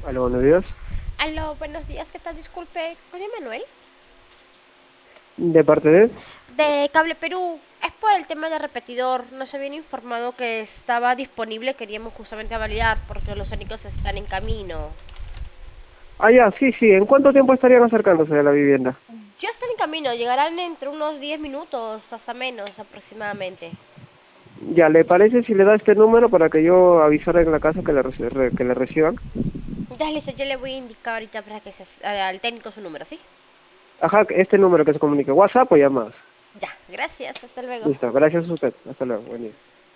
Aló, buenos días. Aló, buenos días, ¿qué tal? Disculpe, ¿con Manuel? ¿De parte de? De Cable Perú. Es por el tema del repetidor. Nos habían informado que estaba disponible, queríamos justamente validar porque los únicos están en camino. Ah, ya, sí, sí. ¿En cuánto tiempo estarían acercándose a la vivienda? Ya están en camino, llegarán entre unos 10 minutos, hasta menos aproximadamente. Ya, ¿le parece si le da este número para que yo avisara en la casa que que le reciban? Ya listo, yo le voy a indicar ahorita para que al técnico su número, ¿sí? Ajá, este número que se comunique. ¿WhatsApp o llamadas? Ya, gracias, hasta luego. Listo, gracias a usted. Hasta luego, buen día.